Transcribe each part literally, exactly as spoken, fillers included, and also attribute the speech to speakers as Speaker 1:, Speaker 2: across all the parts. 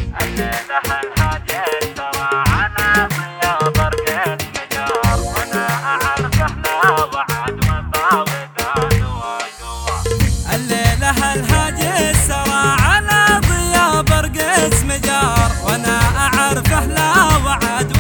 Speaker 1: الليلة الحاجة ترى عنا ضيا برق الشجر، وانا اعرف احنا وعد وفاوضان وقوة.
Speaker 2: الليلة الهاجي سرى على ضيا برق سمجار، وانا اعرف احلى وعد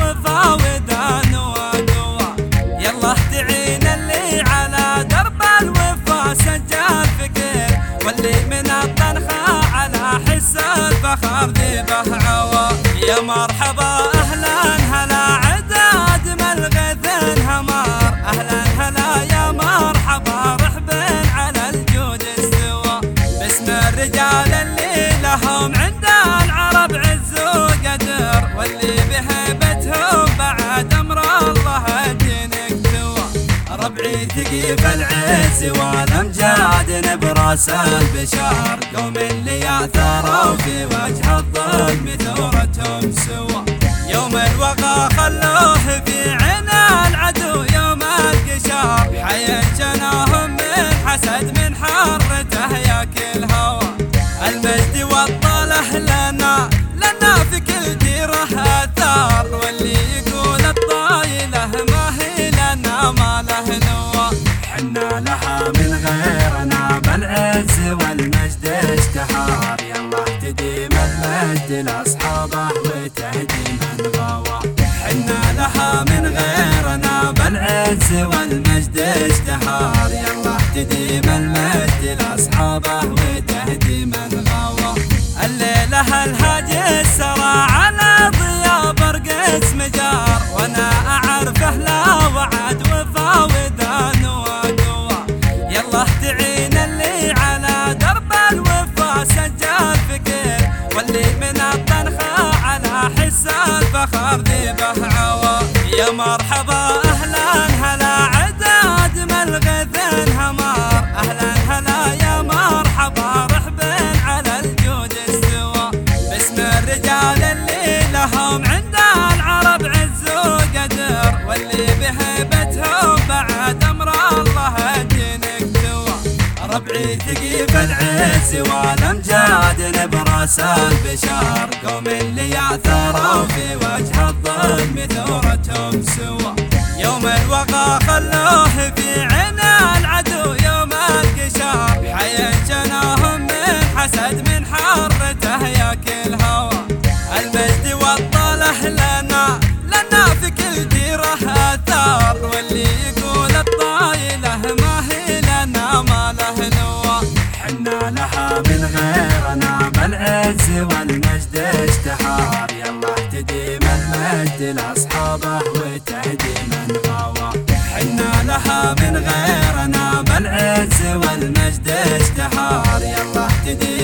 Speaker 2: وفاوضان وقوة. يلا تعين اللي على درب الوفا سجل فكر، واللي من الطنخة على حس الفخر ذبه عوا. يا مرحبا اهلا هلا عداد ملغث همار، اهلا هلا يا مرحبا رحبا على الجود استوى. باسم الرجال اللي لهم عند العرب عز وقدر، واللي بهيبتهم بعد امر الله الدين اكتوى. ربعي ثقيف العز والامجاد نبراس البشار، قوم اللي اثاروا في وجه الظلم ثورتهم سوى. يوم الوغى خلوه في عين العدو يوم القشار، حيا جناهم من حسد من حرته ياكل هوى. المجد والطله لنا لنا في كل ديره اثار، واللي يقول الطايله ما هي لنا ما له نوى.
Speaker 1: حنا لها من غيرنا بالعز والمجد اشتهار، يلا اهتدي المجد لاصحابه وتهدي من غوى.
Speaker 2: حنا لها من غيرنا
Speaker 1: بالعز والمجد اشتهار، يلا اهتدي المجد لاصحابه وتهدي من غوى.
Speaker 2: الليلة الهاجي سرى على ضيا برق سمجار، وانا اعرف اهلا وعد وفاوضان وقوة. يلا تعين اللي على درب الوفا سجل فكر، واللي من الطنخة على حس الفخر ذبه عوا. يا مرحبا اهلا هلا عداد ملغث همار، اهلا هلا يا مرحبا رحبا على الجود استوى. باسم الرجال اللي لهم عند العرب عز وقدر، واللي بهيبتهم بعد امر الله الدين اكتوى.
Speaker 1: ربعي ثقيف العز والامجاد نبراس البشار، قوم اللي اثاروا في وجه الظلم ثورتهم سوى.
Speaker 2: يوم الوغى خلوه في عين العدو يوم القشار، حيا جناهم من حسد من حرته ياكل هوى. المجد والطله لنا لنا في كل ديره اثار، واللي يقول الطايله ما هي لنا ما له نوى.
Speaker 1: حنا لها من غيرنا بالعز والمجد اشتهار، يلا اهتدي المجد لاصحابه وتهدي من غوى.
Speaker 2: حنا لها من غيرنا
Speaker 1: بالعز والمجد اشتهار، يلا اهتدي